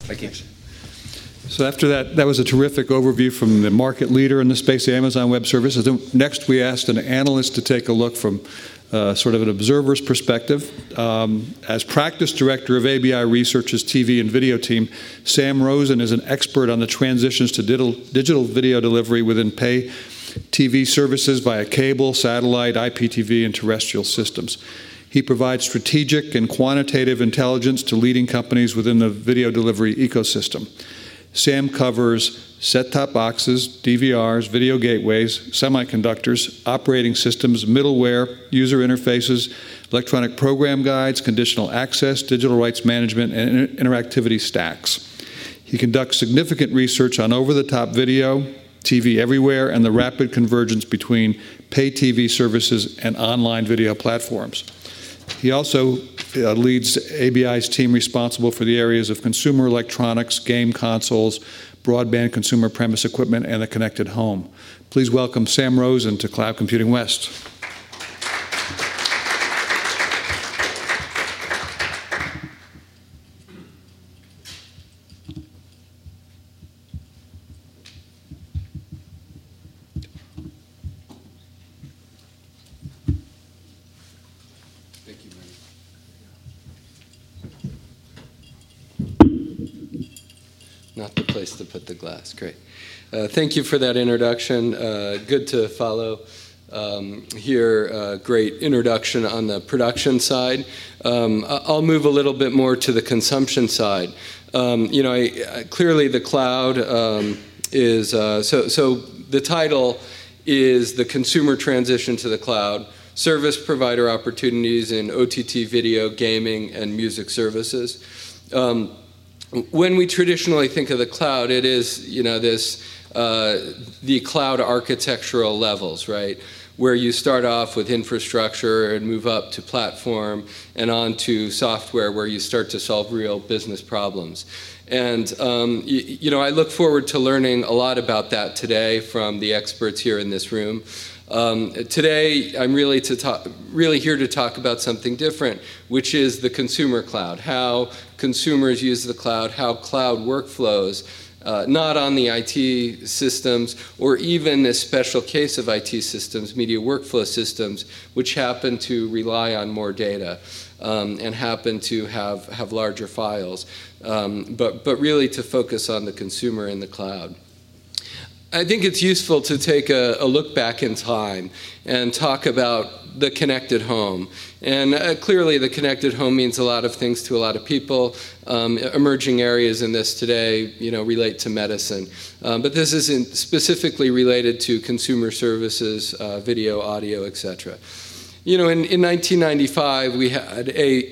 Thank you. So after that was a terrific overview from the market leader in the space, Amazon Web Services. Next, we asked an analyst to take a look from sort of an observer's perspective. As practice director of ABI Research's TV and video team, Sam Rosen is an expert on the transitions to digital video delivery within pay TV services via cable, satellite, IPTV, and terrestrial systems. He provides strategic and quantitative intelligence to leading companies within the video delivery ecosystem. Sam covers set-top boxes, DVRs, video gateways, semiconductors, operating systems, middleware, user interfaces, electronic program guides, conditional access, digital rights management, and interactivity stacks. He conducts significant research on over-the-top video, TV everywhere, and the rapid convergence between pay TV services and online video platforms. He also leads ABI's team responsible for the areas of consumer electronics, game consoles, broadband consumer premise equipment, and the connected home. Please welcome Sam Rosen to Cloud Computing West. Not the place to put the glass. Great. Thank you for that introduction. Good to follow here. Great introduction on the production side. I'll move a little bit more to the consumption side. Clearly the cloud is, so the title is The Consumer Transition to the Cloud, Service Provider Opportunities in OTT Video, Gaming, and Music Services. When we traditionally think of the cloud, it is, the cloud architectural levels, right? Where you start off with infrastructure and move up to platform and on to software where you start to solve real business problems. And, I look forward to learning a lot about that today from the experts here in this room. Today, I'm really here to talk about something different, which is the consumer cloud, how consumers use the cloud, how cloud workflows, not on the IT systems, or even this special case of IT systems, media workflow systems, which happen to rely on more data and happen to have larger files, but really to focus on the consumer in the cloud. I think it's useful to take a look back in time and talk about the connected home. And clearly the connected home means a lot of things to a lot of people. Emerging areas in this today, relate to medicine. But this isn't specifically related to consumer services, video, audio, etc. In 1995, we had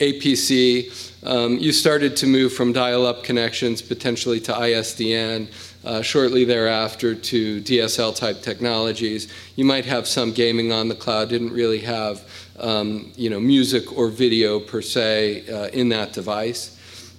APC. You started to move from dial-up connections potentially to ISDN. Shortly thereafter to DSL-type technologies. You might have some gaming on the cloud, didn't really have music or video per se in that device.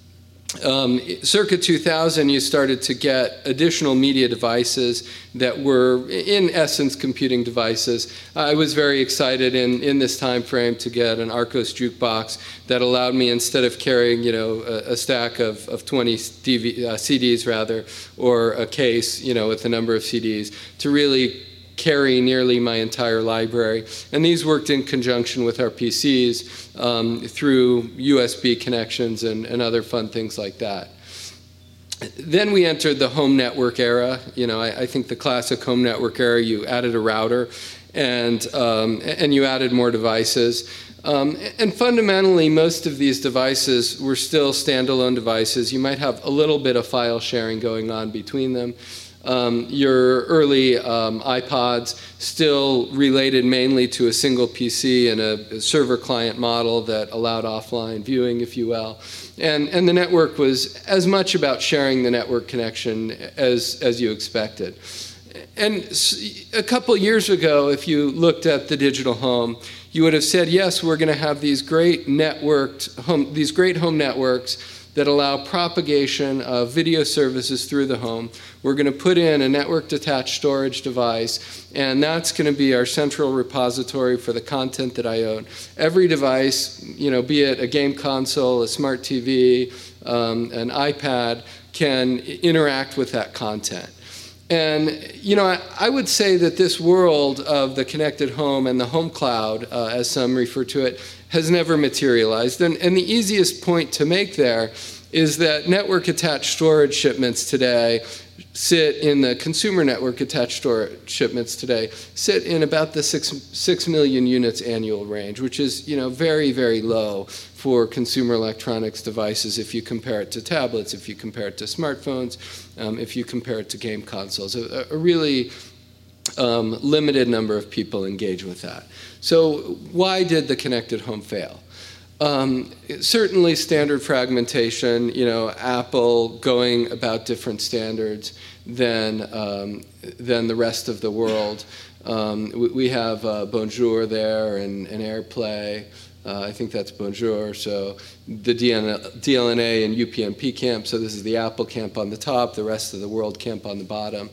Circa 2000, you started to get additional media devices that were, in essence, computing devices. I was very excited in this time frame to get an Arcos jukebox that allowed me, instead of carrying, a stack of 20 CDs rather, or a case, with a number of CDs, to really carry nearly my entire library. And these worked in conjunction with our PCs through USB connections and other fun things like that. Then we entered the home network era. I think the classic home network era, you added a router and you added more devices. And fundamentally, most of these devices were still standalone devices. You might have a little bit of file sharing going on between them. Your early iPods still related mainly to a single PC and a server client model that allowed offline viewing, if you will. And the network was as much about sharing the network connection as you expected. And a couple years ago, if you looked at the digital home, you would have said, yes, we're going to have these great home networks that allow propagation of video services through the home. We're going to put in a network-detached storage device, and that's going to be our central repository for the content that I own. Every device, be it a game console, a smart TV, an iPad, can interact with that content. And, I would say that this world of the connected home and the home cloud, as some refer to it, has never materialized. And the easiest point to make there is that network-attached storage shipments today sit in the consumer network-attached storage shipments today, sit in about the 6 million units annual range, which is, very, very low for consumer electronics devices if you compare it to tablets, if you compare it to smartphones, if you compare it to game consoles. A really limited number of people engage with that. So why did the connected home fail? Certainly standard fragmentation, Apple going about different standards than the rest of the world. We have Bonjour there and AirPlay. I think that's Bonjour. So the DLNA and UPnP camp. So this is the Apple camp on the top, the rest of the world camp on the bottom.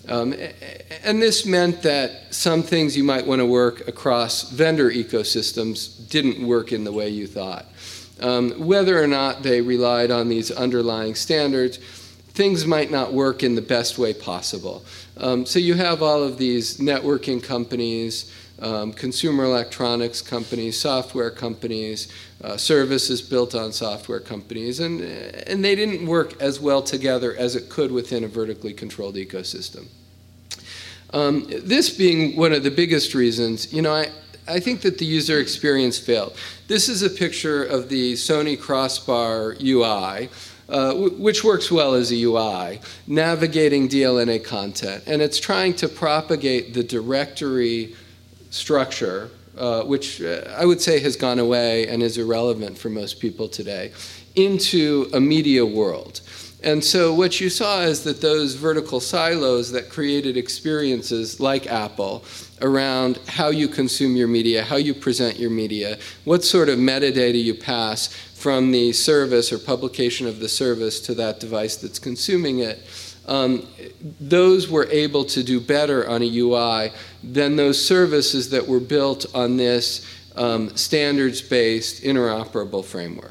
And this meant that some things you might want to work across vendor ecosystems didn't work in the way you thought. Whether or not they relied on these underlying standards, things might not work in the best way possible. So you have all of these networking companies, consumer electronics companies, software companies, services built on software companies, and they didn't work as well together as it could within a vertically controlled ecosystem. This being one of the biggest reasons, I think that the user experience failed. This is a picture of the Sony Crossbar UI, which works well as a UI, navigating DLNA content, and it's trying to propagate the directory structure, which I would say has gone away and is irrelevant for most people today, into a media world. And so what you saw is that those vertical silos that created experiences like Apple around how you consume your media, how you present your media, what sort of metadata you pass from the service or publication of the service to that device that's consuming it, those were able to do better on a UI than those services that were built on this standards-based interoperable framework.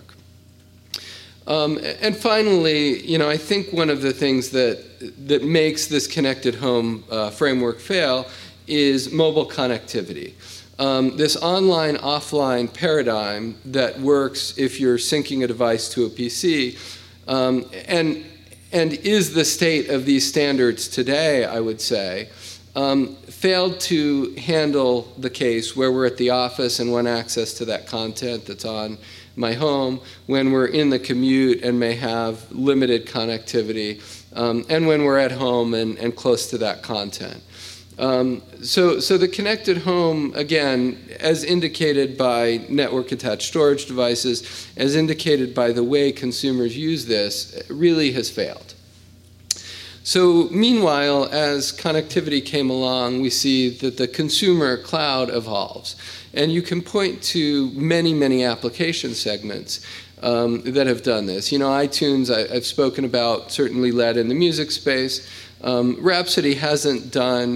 And finally, I think one of the things that makes this connected home framework fail is mobile connectivity. This online-offline paradigm that works if you're syncing a device to a PC, and is the state of these standards today, I would say, failed to handle the case where we're at the office and want access to that content that's on my home, when we're in the commute and may have limited connectivity, and when we're at home and close to that content. So the connected home, again, as indicated by network-attached storage devices, as indicated by the way consumers use this, really has failed. So meanwhile, as connectivity came along, we see that the consumer cloud evolves. And you can point to many, many application segments that have done this. iTunes, I've spoken about, certainly led in the music space. Rhapsody hasn't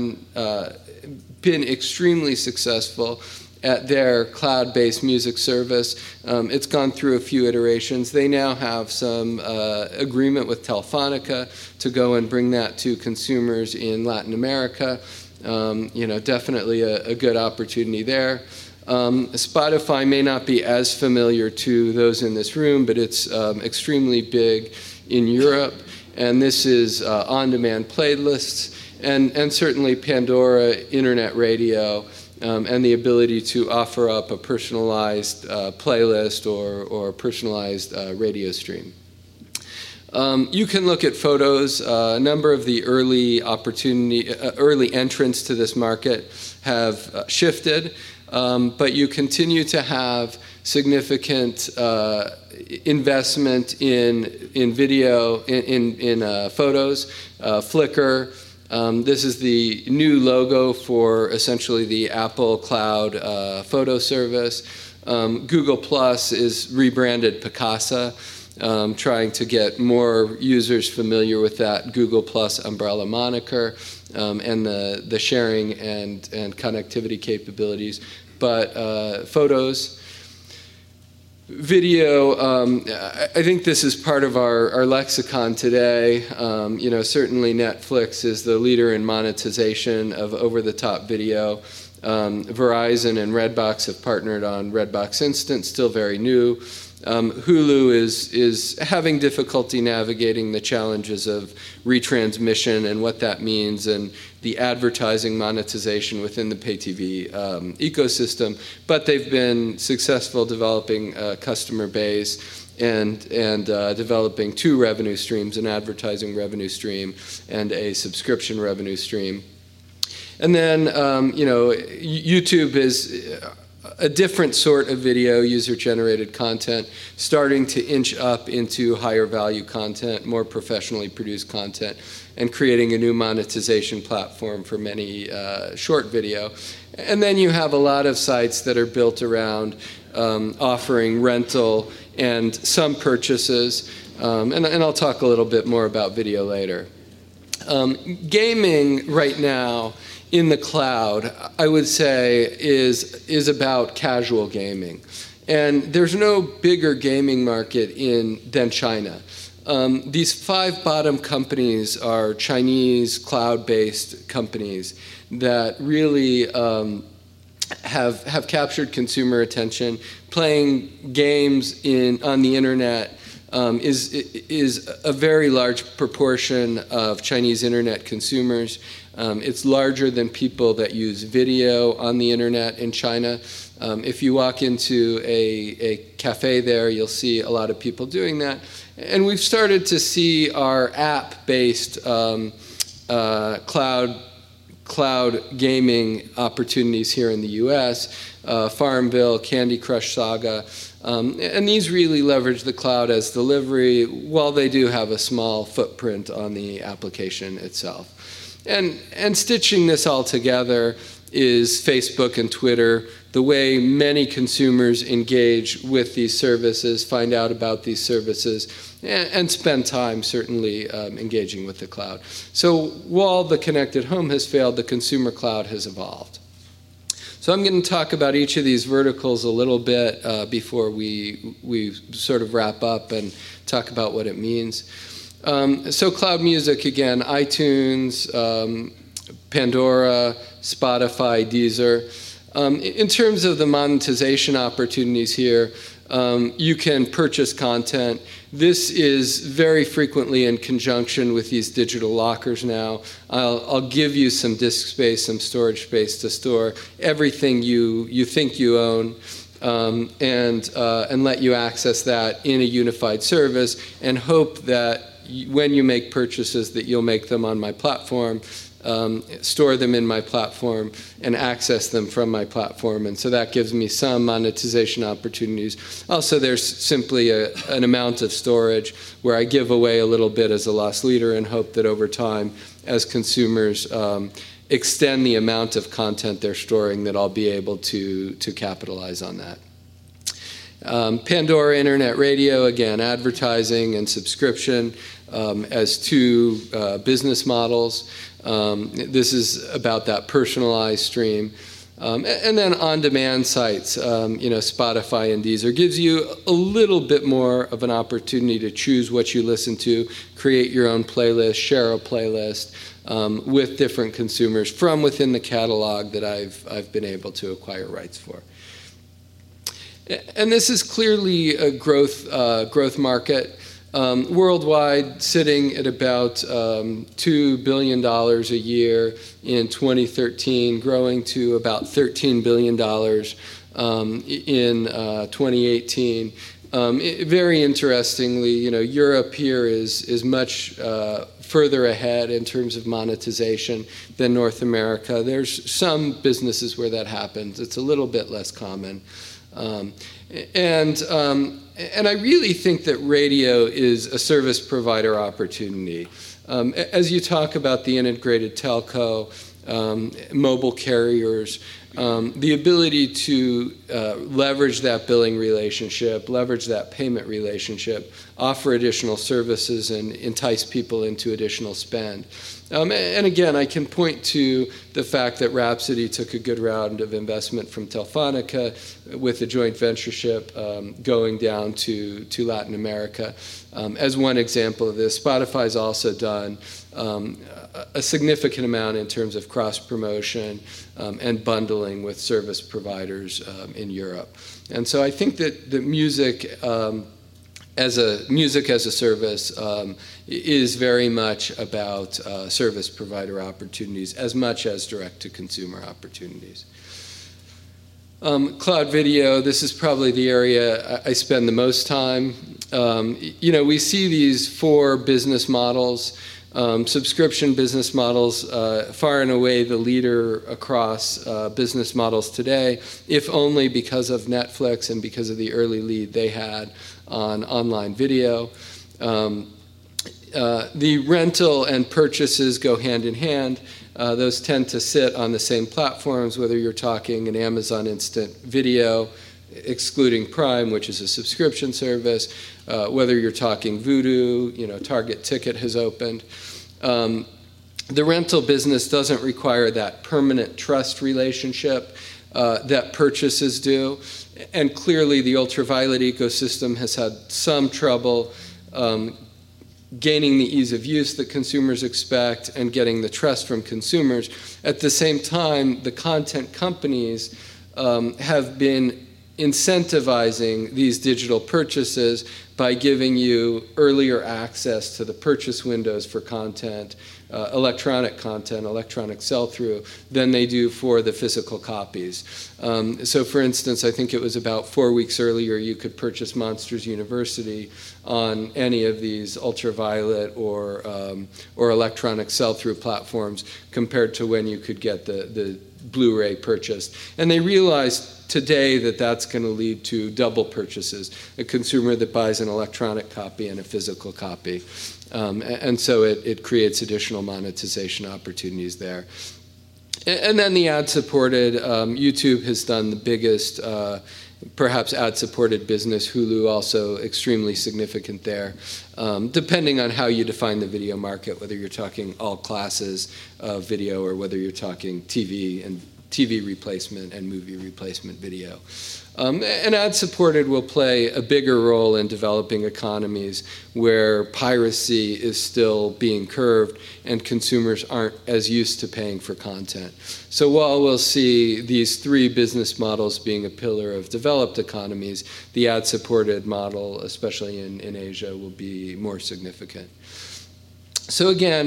been extremely successful at their cloud-based music service. It's gone through a few iterations. They now have some agreement with Telefonica to go and bring that to consumers in Latin America. Definitely a good opportunity there. Spotify may not be as familiar to those in this room, but it's extremely big in Europe. And this is on-demand playlists, and certainly Pandora Internet Radio, and the ability to offer up a personalized playlist or personalized radio stream. You can look at photos. A number of the early entrants to this market have shifted, but you continue to have significant investment in video, in photos. Flickr. This is the new logo for essentially the Apple Cloud photo service. Google Plus is rebranded Picasa, trying to get more users familiar with that Google Plus umbrella moniker and the sharing and connectivity capabilities. But photos. Video, I think this is part of our lexicon today. Certainly Netflix is the leader in monetization of over-the-top video. Verizon and Redbox have partnered on Redbox Instant, still very new. Hulu is having difficulty navigating the challenges of retransmission and what that means, and the advertising monetization within the pay TV ecosystem. But they've been successful developing a customer base and developing two revenue streams, an advertising revenue stream and a subscription revenue stream. And then, YouTube is a different sort of video, user-generated content, starting to inch up into higher value content, more professionally produced content, and creating a new monetization platform for many short video. And then you have a lot of sites that are built around offering rental and some purchases, and I'll talk a little bit more about video later. Gaming right now in the cloud, I would say, is about casual gaming. And there's no bigger gaming market than China. These five bottom companies are Chinese cloud-based companies that really have captured consumer attention. Playing games on the internet is a very large proportion of Chinese internet consumers. It's larger than people that use video on the internet in China. If you walk into a cafe there, you'll see a lot of people doing that. And we've started to see our app-based cloud gaming opportunities here in the US, Farmville, Candy Crush Saga, and these really leverage the cloud as delivery, while they do have a small footprint on the application itself. And stitching this all together is Facebook and Twitter, the way many consumers engage with these services, find out about these services, and spend time certainly engaging with the cloud. So while the connected home has failed, the consumer cloud has evolved. So I'm going to talk about each of these verticals a little bit before we sort of wrap up and talk about what it means. So cloud music, again, iTunes, Pandora, Spotify, Deezer. In terms of the monetization opportunities here, you can purchase content. This is very frequently in conjunction with these digital lockers now. I'll give you some disk space, some storage space to store everything you think you own, and let you access that in a unified service, and hope that when you make purchases that you'll make them on my platform, store them in my platform, and access them from my platform. And so that gives me some monetization opportunities. Also, there's simply an amount of storage where I give away a little bit as a loss leader and hope that over time, as consumers extend the amount of content they're storing, that I'll be able to capitalize on that. Pandora Internet Radio, again, advertising and subscription as two business models. This is about that personalized stream. And then on-demand sites, Spotify and Deezer gives you a little bit more of an opportunity to choose what you listen to, create your own playlist, share a playlist with different consumers from within the catalog that I've been able to acquire rights for. And this is clearly a growth market. Worldwide, sitting at about $2 billion a year in 2013, growing to about $13 billion in 2018. Very interestingly, Europe here is much further ahead in terms of monetization than North America. There's some businesses where that happens. It's a little bit less common. And I really think that radio is a service provider opportunity. As you talk about the integrated telco, mobile carriers, the ability to leverage that billing relationship, leverage that payment relationship, offer additional services and entice people into additional spend. And again, I can point to the fact that Rhapsody took a good round of investment from Telefónica with a joint ventureship going down to Latin America. As one example of this, Spotify's also done a significant amount in terms of cross-promotion and bundling with service providers in Europe. And so I think that the music as a service is very much about service provider opportunities as much as direct-to-consumer opportunities. Cloud video, this is probably the area I spend the most time. We see these 4 business models. Subscription business models, far and away the leader across business models today, if only because of Netflix and because of the early lead they had on online video. The rental and purchases go hand in hand. Those tend to sit on the same platforms, whether you're talking an Amazon Instant Video, excluding Prime, which is a subscription service, whether you're talking Vudu, Target Ticket has opened. The rental business doesn't require that permanent trust relationship that purchases do. And clearly the ultraviolet ecosystem has had some trouble gaining the ease of use that consumers expect and getting the trust from consumers. At the same time, the content companies have been incentivizing these digital purchases by giving you earlier access to the purchase windows for content, electronic sell-through, than they do for the physical copies. So for instance, I think it was about 4 weeks earlier you could purchase Monsters University on any of these ultraviolet or electronic sell-through platforms compared to when you could get the Blu-ray purchased. And they realized today that that's going to lead to double purchases, a consumer that buys an electronic copy and a physical copy. And so it creates additional monetization opportunities there. And then the ad-supported, YouTube has done the biggest, perhaps ad-supported business. Hulu also extremely significant there, depending on how you define the video market, whether you're talking all classes of video or whether you're talking TV and TV replacement and movie replacement video. And ad-supported will play a bigger role in developing economies where piracy is still being curbed and consumers aren't as used to paying for content. So while we'll see these 3 business models being a pillar of developed economies, the ad-supported model, especially in Asia, will be more significant. So again,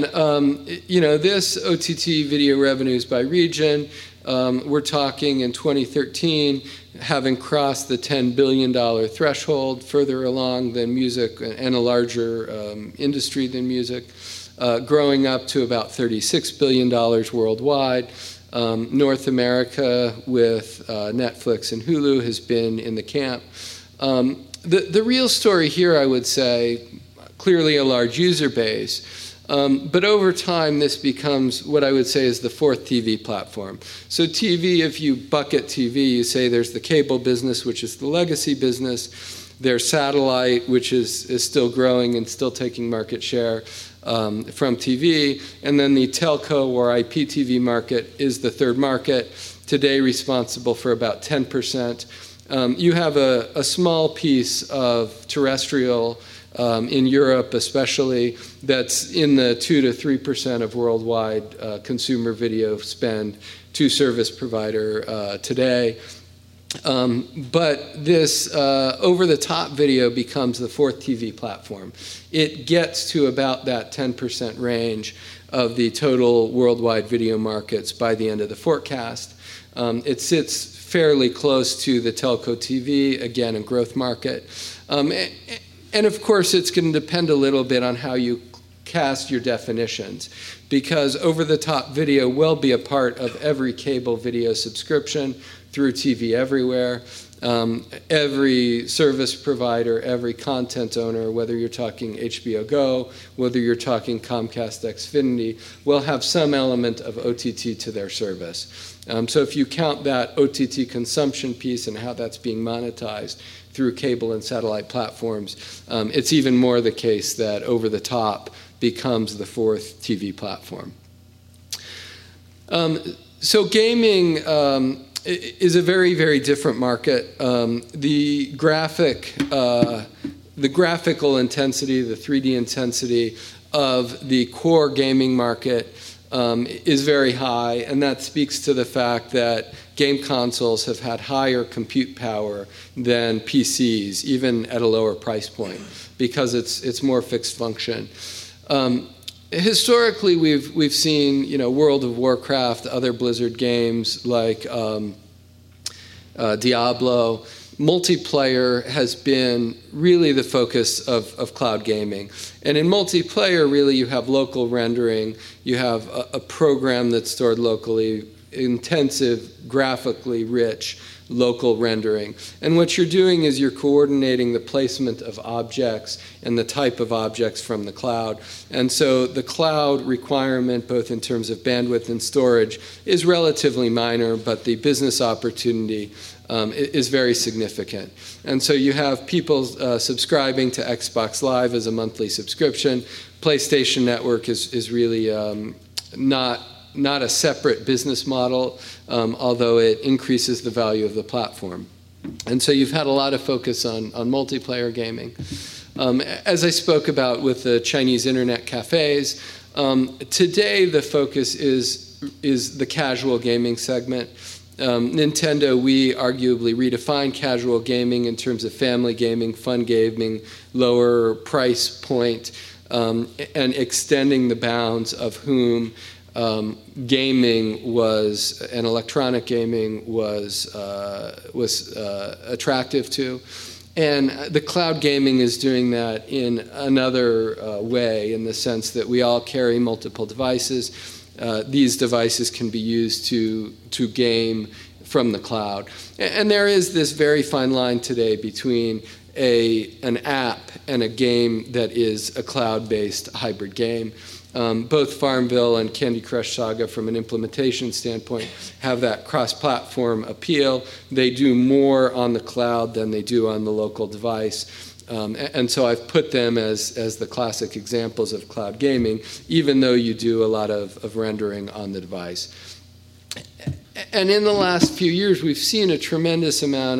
this OTT video revenues by region, we're talking in 2013 having crossed the $10 billion threshold, further along than music and a larger industry than music, growing up to about $36 billion worldwide. North America with Netflix and Hulu has been in the camp. The real story here, I would say, clearly a large user base. But over time, this becomes what I would say is the 4th TV platform. So TV, if you bucket TV, you say there's the cable business, which is the legacy business. There's satellite, which is still growing and still taking market share from TV. And then the telco or IPTV market is the 3rd market, today responsible for about 10%. You have a small piece of terrestrial in Europe especially, that's in the 2 to 3% of worldwide consumer video spend to service provider today. But this over-the-top video becomes the 4th TV platform. It gets to about that 10% range of the total worldwide video markets by the end of the forecast. It sits fairly close to the telco TV, again, a growth market. And of course, it's going to depend a little bit on how you cast your definitions, because over-the-top video will be a part of every cable video subscription through TV Everywhere. Every service provider, every content owner, whether you're talking HBO Go, whether you're talking Comcast Xfinity, will have some element of OTT to their service. So if you count that OTT consumption piece and how that's being monetized through cable and satellite platforms, it's even more the case that over-the-top becomes the fourth TV platform. So gaming is a very, very different market. The graphical intensity, the 3D intensity of the core gaming market is very high, and that speaks to the fact that game consoles have had higher compute power than PCs, even at a lower price point, because it's more fixed function. Historically, we've seen, World of Warcraft, other Blizzard games like Diablo. Multiplayer has been really the focus of cloud gaming. And in multiplayer, really, you have local rendering, you have a program that's stored locally, intensive, graphically rich local rendering. And what you're doing is you're coordinating the placement of objects and the type of objects from the cloud. And so the cloud requirement, both in terms of bandwidth and storage, is relatively minor, but the business opportunity is very significant. And so you have people subscribing to Xbox Live as a monthly subscription. PlayStation Network is really not a separate business model, although it increases the value of the platform. And so you've had a lot of focus on multiplayer gaming. As I spoke about with the Chinese internet cafes, today the focus is the casual gaming segment. Nintendo, we arguably redefined casual gaming in terms of family gaming, fun gaming, lower price point, and extending the bounds of whom gaming was, and electronic gaming was attractive to. And the cloud gaming is doing that in another way, in the sense that we all carry multiple devices. These devices can be used to game from the cloud. And there is this very fine line today between an app and a game that is a cloud-based hybrid game. Both Farmville and Candy Crush Saga, from an implementation standpoint, have that cross-platform appeal. They do more on the cloud than they do on the local device. And so I've put them as the classic examples of cloud gaming, even though you do a lot of rendering on the device. And in the last few years, we've seen a tremendous amount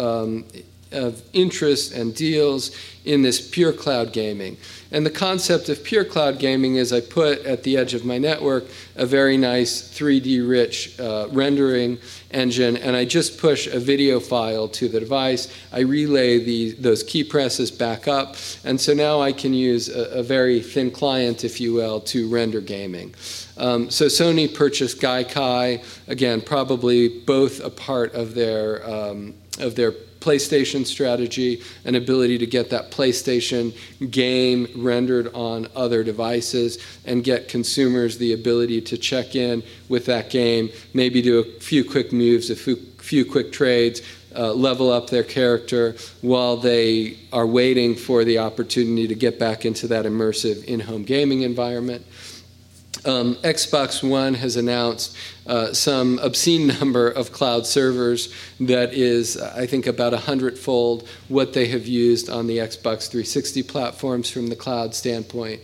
of interest and deals in this pure cloud gaming. And the concept of pure cloud gaming is I put at the edge of my network a very nice 3D rich rendering engine, and I just push a video file to the device. I relay those key presses back up, and so now I can use a very thin client, if you will, to render gaming. So Sony purchased Gaikai, again, probably both a part of their PlayStation strategy, an ability to get that PlayStation game rendered on other devices and get consumers the ability to check in with that game, maybe do a few quick moves, a few quick trades, level up their character while they are waiting for the opportunity to get back into that immersive in-home gaming environment. Xbox One has announced some obscene number of cloud servers that is, I think, about 100-fold what they have used on the Xbox 360 platforms from the cloud standpoint.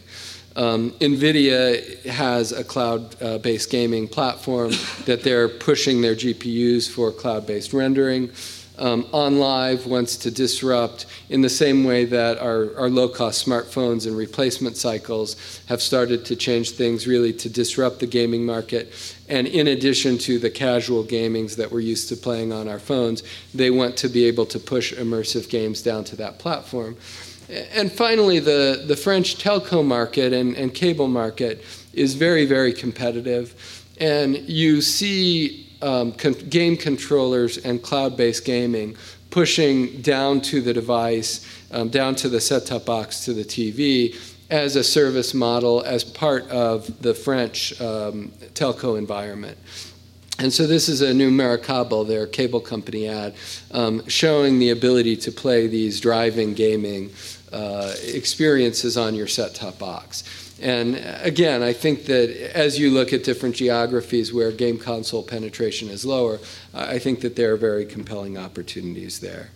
NVIDIA has a cloud-based gaming platform that they're pushing their GPUs for cloud-based rendering. OnLive wants to disrupt in the same way that our low-cost smartphones and replacement cycles have started to change things, really to disrupt the gaming market. And in addition to the casual gamings that we're used to playing on our phones, they want to be able to push immersive games down to that platform. And finally, the French telco market and cable market is very, very competitive. And you see game controllers and cloud-based gaming pushing down to the device, down to the set-top box, to the TV, as a service model, as part of the French telco environment. And so this is a new Maracable, their cable company ad, showing the ability to play these driving gaming experiences on your set-top box. And again, I think that as you look at different geographies where game console penetration is lower, I think that there are very compelling opportunities there.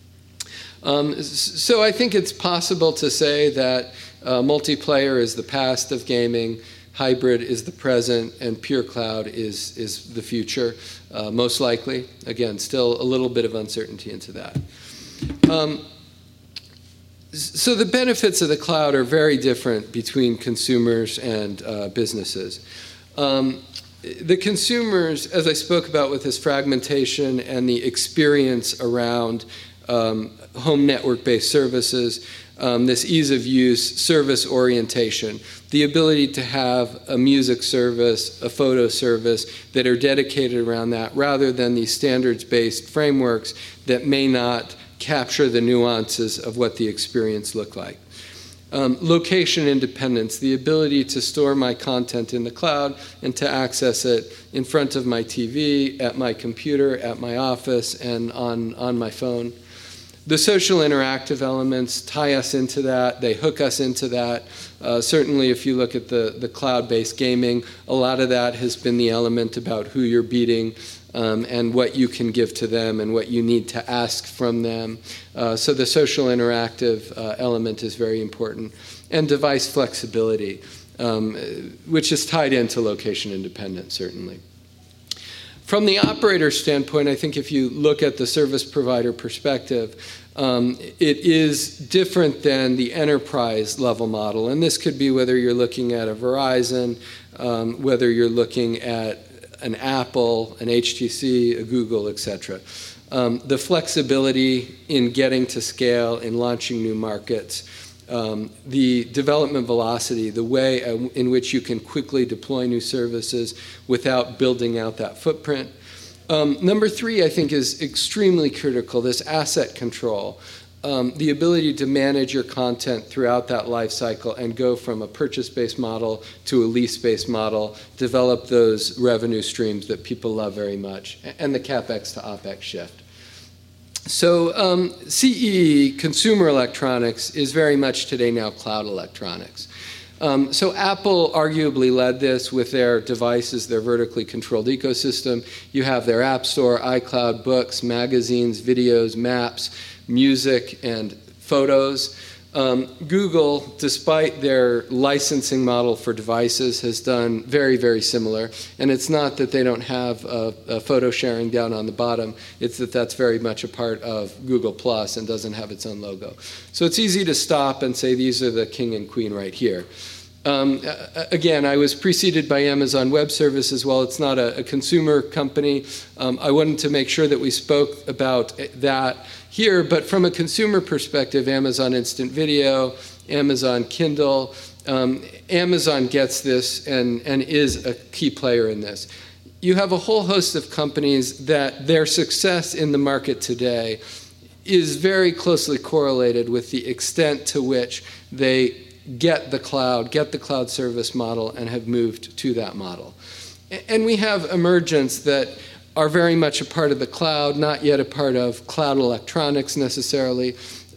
So I think it's possible to say that multiplayer is the past of gaming, hybrid is the present, and pure cloud is the future, most likely. Again, still a little bit of uncertainty into that. So the benefits of the cloud are very different between consumers and businesses. The consumers, as I spoke about with this fragmentation and the experience around home network-based services, this ease of use, service orientation, the ability to have a music service, a photo service that are dedicated around that rather than these standards-based frameworks that may not capture the nuances of what the experience looked like. Location independence, the ability to store my content in the cloud and to access it in front of my TV, at my computer, at my office, and on my phone. The social interactive elements tie us into that. They hook us into that. Certainly, if you look at the cloud-based gaming, a lot of that has been the element about who you're beating and what you can give to them and what you need to ask from them. So the social interactive element is very important. And device flexibility, which is tied into location independence, certainly. From the operator standpoint, I think if you look at the service provider perspective, it is different than the enterprise level model. And this could be whether you're looking at a Verizon, whether you're looking at an Apple, an HTC, a Google, et cetera. The flexibility in getting to scale, in launching new markets, the development velocity, the way in which you can quickly deploy new services without building out that footprint. Number three, I think, is extremely critical, this asset control. The ability to manage your content throughout that life cycle and go from a purchase-based model to a lease-based model, develop those revenue streams that people love very much, and the CapEx to OpEx shift. So CE, consumer electronics, is very much today now cloud electronics. So Apple arguably led this with their devices, their vertically controlled ecosystem. You have their App Store, iCloud, books, magazines, videos, maps, music, and photos. Google, despite their licensing model for devices, has done very, very similar. And it's not that they don't have a photo sharing down on the bottom. It's that that's very much a part of Google Plus and doesn't have its own logo. So it's easy to stop and say these are the king and queen right here. Again, I was preceded by Amazon Web Services. While it's not a consumer company, I wanted to make sure that we spoke about that here. But from a consumer perspective, Amazon Instant Video, Amazon Kindle, Amazon gets this and is a key player in this. You have a whole host of companies that their success in the market today is very closely correlated with the extent to which they get the cloud service model, and have moved to that model. And we have emergents that are very much a part of the cloud, not yet a part of cloud electronics necessarily.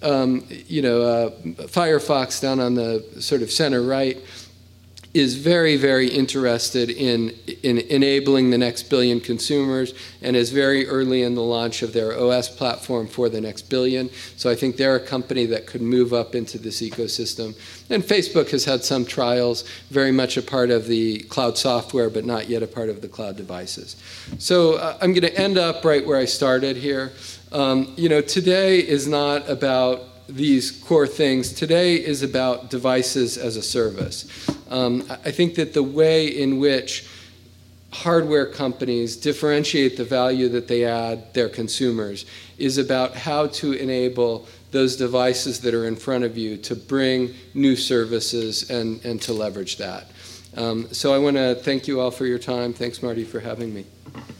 Firefox down on the sort of center right is very, very interested in enabling the next billion consumers and is very early in the launch of their OS platform for the next billion. So I think they're a company that could move up into this ecosystem. And Facebook has had some trials, very much a part of the cloud software, but not yet a part of the cloud devices. So I'm going to end up right where I started here. Today is not about these core things. Today is about devices as a service. I think that the way in which hardware companies differentiate the value that they add their consumers is about how to enable those devices that are in front of you to bring new services and to leverage that. So I want to thank you all for your time. Thanks, Marty, for having me.